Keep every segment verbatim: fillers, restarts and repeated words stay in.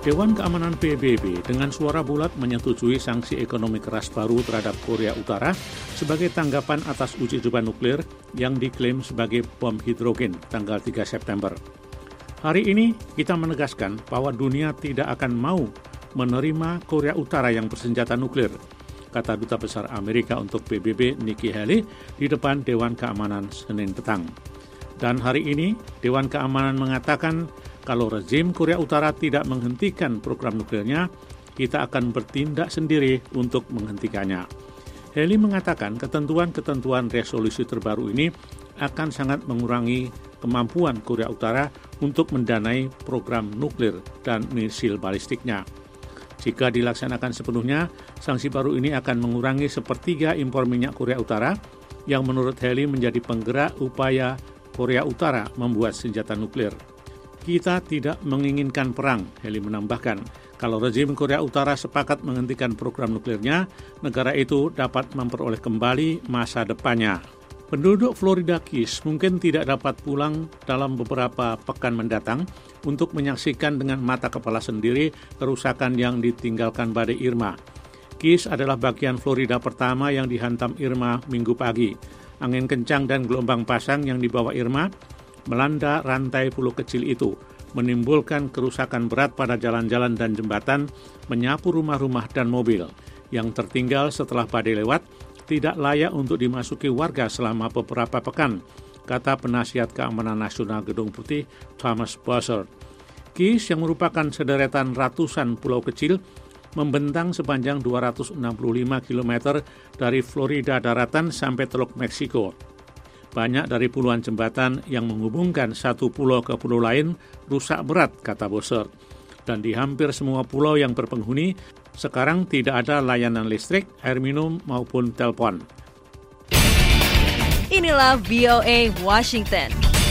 Dewan Keamanan P B B dengan suara bulat menyetujui sanksi ekonomi keras baru terhadap Korea Utara sebagai tanggapan atas uji coba nuklir yang diklaim sebagai bom hidrogen tanggal tiga September. Hari ini kita menegaskan bahwa dunia tidak akan mau menerima Korea Utara yang bersenjata nuklir, kata Duta Besar Amerika untuk P B B Nikki Haley di depan Dewan Keamanan Senin petang. Dan hari ini Dewan Keamanan mengatakan kalau rezim Korea Utara tidak menghentikan program nuklirnya, kita akan bertindak sendiri untuk menghentikannya. Haley mengatakan ketentuan-ketentuan resolusi terbaru ini akan sangat mengurangi kemampuan Korea Utara untuk mendanai program nuklir dan misil balistiknya. Jika dilaksanakan sepenuhnya, sanksi baru ini akan mengurangi sepertiga impor minyak Korea Utara yang menurut Haley menjadi penggerak upaya Korea Utara membuat senjata nuklir. Kita tidak menginginkan perang, Haley menambahkan. Kalau rezim Korea Utara sepakat menghentikan program nuklirnya, negara itu dapat memperoleh kembali masa depannya. Penduduk Florida Keys mungkin tidak dapat pulang dalam beberapa pekan mendatang untuk menyaksikan dengan mata kepala sendiri kerusakan yang ditinggalkan badai Irma. Keys adalah bagian Florida pertama yang dihantam Irma minggu pagi. Angin kencang dan gelombang pasang yang dibawa Irma melanda rantai pulau kecil itu, menimbulkan kerusakan berat pada jalan-jalan dan jembatan, menyapu rumah-rumah dan mobil. Yang tertinggal setelah badai lewat, tidak layak untuk dimasuki warga selama beberapa pekan, kata penasihat keamanan nasional Gedung Putih Thomas Bossert. Keys yang merupakan sederetan ratusan pulau kecil, membentang sepanjang dua ratus enam puluh lima kilometer dari Florida daratan sampai Teluk Meksiko. Banyak dari puluhan jembatan yang menghubungkan satu pulau ke pulau lain rusak berat, kata Bossert. Dan di hampir semua pulau yang berpenghuni, sekarang tidak ada layanan listrik, air minum, maupun telepon. Inilah V O A Washington.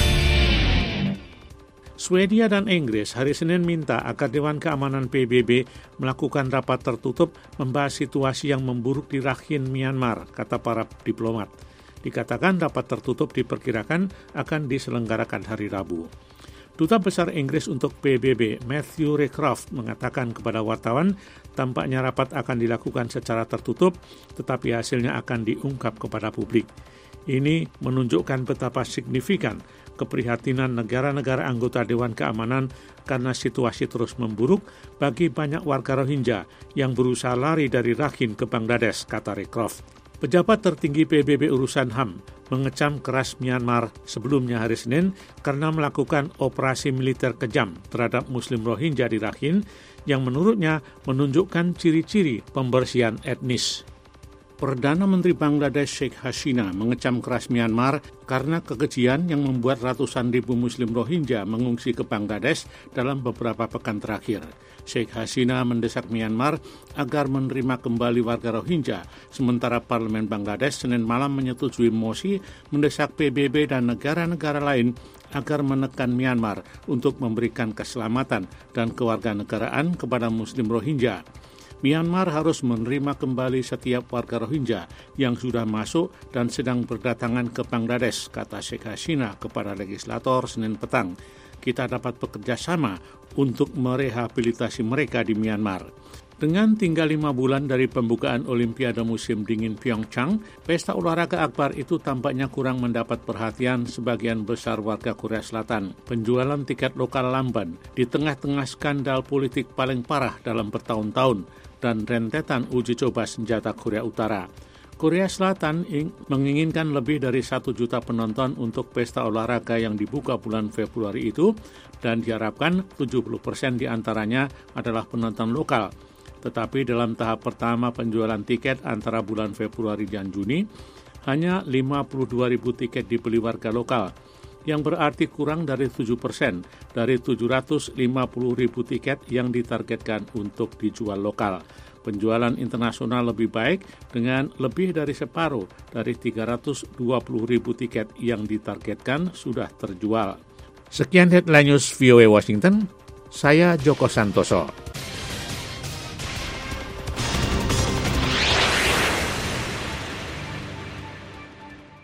Swedia dan Inggris hari Senin minta agar Dewan Keamanan P B B melakukan rapat tertutup membahas situasi yang memburuk di Rakhine, Myanmar, kata para diplomat. Dikatakan rapat tertutup diperkirakan akan diselenggarakan hari Rabu. Duta Besar Inggris untuk P B B, Matthew Rycroft, mengatakan kepada wartawan, tampaknya rapat akan dilakukan secara tertutup, tetapi hasilnya akan diungkap kepada publik. Ini menunjukkan betapa signifikan keprihatinan negara-negara anggota Dewan Keamanan karena situasi terus memburuk bagi banyak warga Rohingya yang berusaha lari dari Rakhine ke Bangladesh, kata Rycroft. Pejabat tertinggi P B B urusan H A M mengecam keras Myanmar sebelumnya hari Senin karena melakukan operasi militer kejam terhadap Muslim Rohingya di Rakhine yang menurutnya menunjukkan ciri-ciri pembersihan etnis. Perdana Menteri Bangladesh Sheikh Hasina mengecam keras Myanmar karena kekejian yang membuat ratusan ribu Muslim Rohingya mengungsi ke Bangladesh dalam beberapa pekan terakhir. Sheikh Hasina mendesak Myanmar agar menerima kembali warga Rohingya, sementara Parlemen Bangladesh Senin malam menyetujui mosi mendesak P B B dan negara-negara lain agar menekan Myanmar untuk memberikan keselamatan dan kewarganegaraan kepada Muslim Rohingya. Myanmar harus menerima kembali setiap warga Rohingya yang sudah masuk dan sedang berdatangan ke Bangladesh, kata Sheikh Hasina kepada legislator Senin petang. Kita dapat bekerja sama untuk merehabilitasi mereka di Myanmar. Dengan tinggal lima bulan dari pembukaan Olimpiade musim dingin Pyeongchang, pesta olahraga akbar itu tampaknya kurang mendapat perhatian sebagian besar warga Korea Selatan. Penjualan tiket lokal lamban di tengah-tengah skandal politik paling parah dalam bertahun-tahun dan rentetan uji coba senjata Korea Utara. Korea Selatan menginginkan lebih dari satu juta penonton untuk pesta olahraga yang dibuka bulan Februari itu, dan diharapkan tujuh puluh persen diantaranya adalah penonton lokal. Tetapi dalam tahap pertama penjualan tiket antara bulan Februari dan Juni, hanya lima puluh dua ribu tiket dibeli warga lokal, yang berarti kurang dari tujuh persen dari tujuh ratus lima puluh ribu tiket yang ditargetkan untuk dijual lokal. Penjualan internasional lebih baik dengan lebih dari separuh dari tiga ratus dua puluh ribu tiket yang ditargetkan sudah terjual. Sekian Headline News V O A Washington, saya Joko Santoso.